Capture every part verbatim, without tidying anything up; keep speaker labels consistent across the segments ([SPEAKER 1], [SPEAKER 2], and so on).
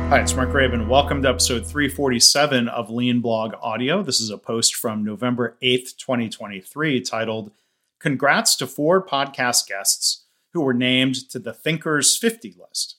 [SPEAKER 1] Hi, it's Mark Graban. Welcome to episode three forty-seven of Lean Blog Audio. This is a post from November eighth, twenty twenty-three titled, Congrats to four podcast guests who were named to the Thinkers fifty list.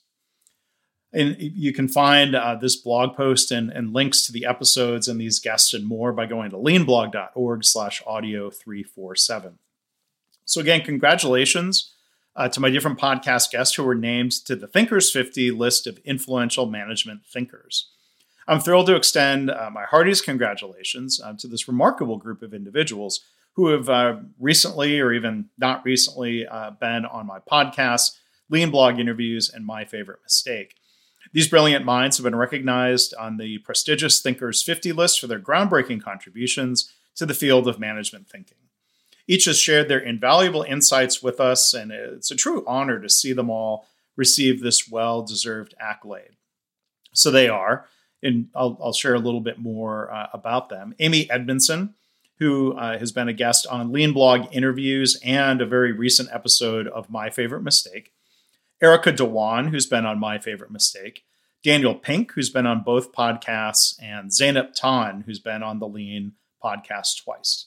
[SPEAKER 1] And you can find uh, this blog post and, and links to the episodes and these guests and more by going to leanblog.org slash audio 347. So again, congratulations Uh, to my different podcast guests who were named to the Thinkers fifty list of influential management thinkers. I'm thrilled to extend uh, my heartiest congratulations uh, to this remarkable group of individuals who have uh, recently or even not recently uh, been on my podcast, Lean Blog Interviews, and My Favorite Mistake. These brilliant minds have been recognized on the prestigious Thinkers fifty list for their groundbreaking contributions to the field of management thinking. Each has shared their invaluable insights with us, and it's a true honor to see them all receive this well-deserved accolade. So they are, and I'll, I'll share a little bit more uh, about them. Amy Edmondson, who uh, has been a guest on Lean Blog Interviews and a very recent episode of My Favorite Mistake. Erica Dhawan, who's been on My Favorite Mistake. Daniel Pink, who's been on both podcasts, and Zeynep Ton, who's been on the Lean podcast twice.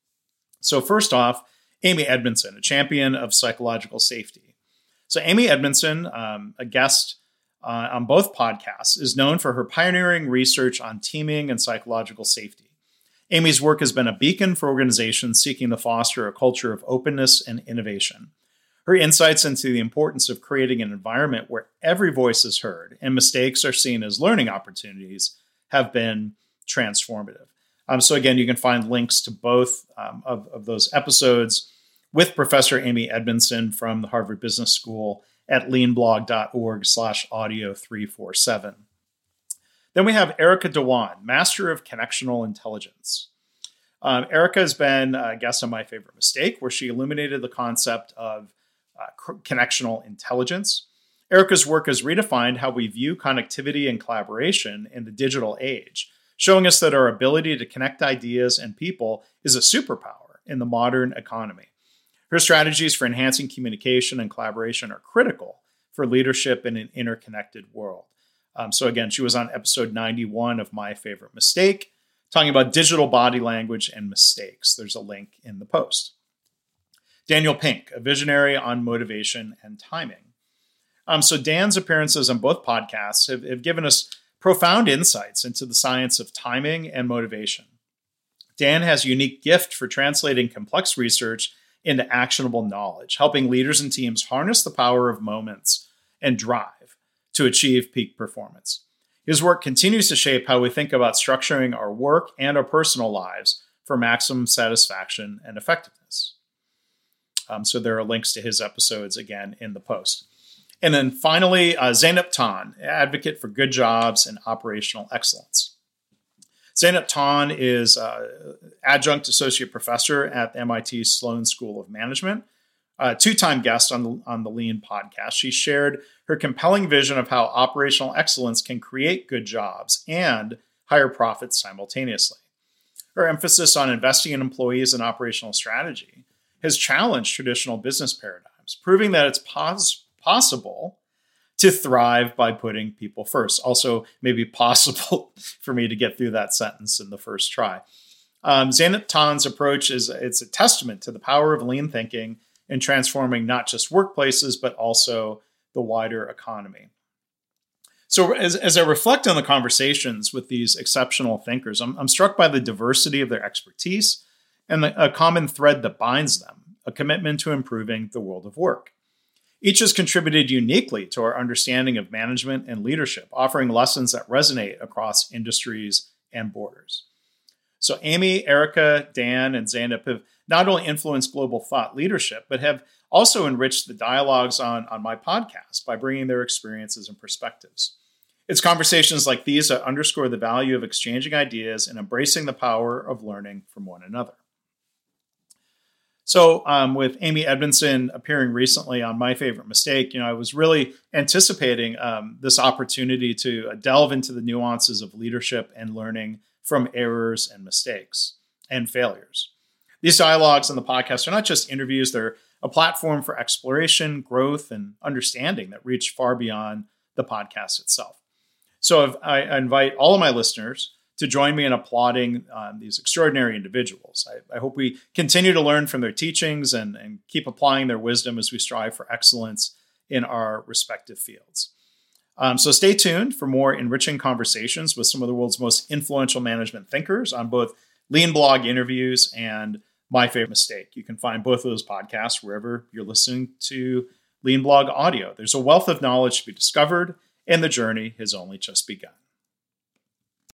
[SPEAKER 1] So first off, Amy Edmondson, a champion of psychological safety. So Amy Edmondson, um, a guest uh, on both podcasts, is known for her pioneering research on teaming and psychological safety. Amy's work has been a beacon for organizations seeking to foster a culture of openness and innovation. Her insights into the importance of creating an environment where every voice is heard and mistakes are seen as learning opportunities have been transformative. Um, so again, you can find links to both um, of, of those episodes with Professor Amy Edmondson from the Harvard Business School at leanblog.org slash audio 347. Then we have Erica Dhawan, Master of Connectional Intelligence. Um, Erica has been a guest on My Favorite Mistake, where she illuminated the concept of uh, connectional intelligence. Erica's work has redefined how we view connectivity and collaboration in the digital age, showing us that our ability to connect ideas and people is a superpower in the modern economy. Her strategies for enhancing communication and collaboration are critical for leadership in an interconnected world. Um, so again, she was on episode ninety-one of My Favorite Mistake, talking about digital body language and mistakes. There's a link in the post. Daniel Pink, a visionary on motivation and timing. Um, so Dan's appearances on both podcasts have, have given us profound insights into the science of timing and motivation. Dan has a unique gift for translating complex research into actionable knowledge, helping leaders and teams harness the power of moments and drive to achieve peak performance. His work continues to shape how we think about structuring our work and our personal lives for maximum satisfaction and effectiveness. Um, so there are links to his episodes again in the post. And then finally, uh, Zeynep Ton, advocate for good jobs and operational excellence. Zeynep Ton is uh, adjunct associate professor at the M I T Sloan School of Management, a two-time guest on the, on the Lean podcast. She shared her compelling vision of how operational excellence can create good jobs and higher profits simultaneously. Her emphasis on investing in employees and operational strategy has challenged traditional business paradigms, proving that it's possible possible to thrive by putting people first. Also, maybe possible for me to get through that sentence in the first try. Um, Zeynep Ton's approach is it's a testament to the power of lean thinking in transforming not just workplaces, but also the wider economy. So as, as I reflect on the conversations with these exceptional thinkers, I'm, I'm struck by the diversity of their expertise and the, a common thread that binds them, a commitment to improving the world of work. Each has contributed uniquely to our understanding of management and leadership, offering lessons that resonate across industries and borders. So Amy, Erica, Dan, and Zeynep have not only influenced global thought leadership, but have also enriched the dialogues on, on my podcast by bringing their experiences and perspectives. It's conversations like these that underscore the value of exchanging ideas and embracing the power of learning from one another. So um, with Amy Edmondson appearing recently on My Favorite Mistake, you know, I was really anticipating um, this opportunity to uh, delve into the nuances of leadership and learning from errors and mistakes and failures. These dialogues on the podcast are not just interviews, they're a platform for exploration, growth, and understanding that reach far beyond the podcast itself. So I, I invite all of my listeners to join me in applauding um, these extraordinary individuals. I, I hope we continue to learn from their teachings and, and keep applying their wisdom as we strive for excellence in our respective fields. Um, so stay tuned for more enriching conversations with some of the world's most influential management thinkers on both Lean Blog interviews and My Favorite Mistake. You can find both of those podcasts wherever you're listening to Lean Blog audio. There's a wealth of knowledge to be discovered, and the journey has only just begun.